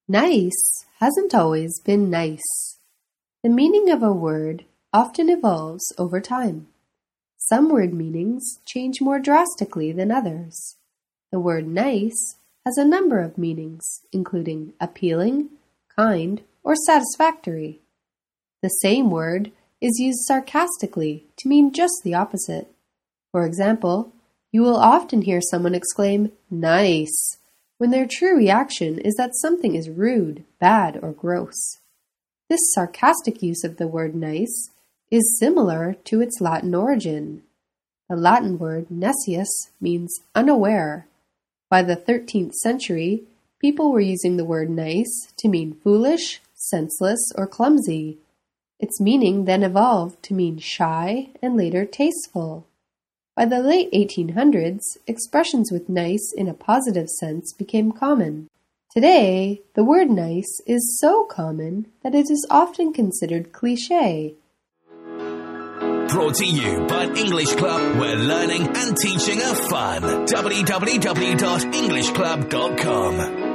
Nice hasn't always been nice. The meaning of a word often evolves over time. Some word meanings change more drastically than others. The word nice has a number of meanings, including appealing, kind, or satisfactory. The same word is used sarcastically to mean just the opposite. For example, you will often hear someone exclaim, "Nice," when their true reaction is that something is rude, bad, or gross. This sarcastic use of the word nice is similar to its Latin origin. The Latin word nescius means unaware. By the 13th century, people were using the word nice to mean foolish, senseless, or clumsy. Its meaning then evolved to mean shy and later tasteful. By the late 1800s, expressions with nice in a positive sense became common. Today, the word nice is so common that it is often considered cliché. Brought to you by English Club, where learning and teaching are fun. www.englishclub.com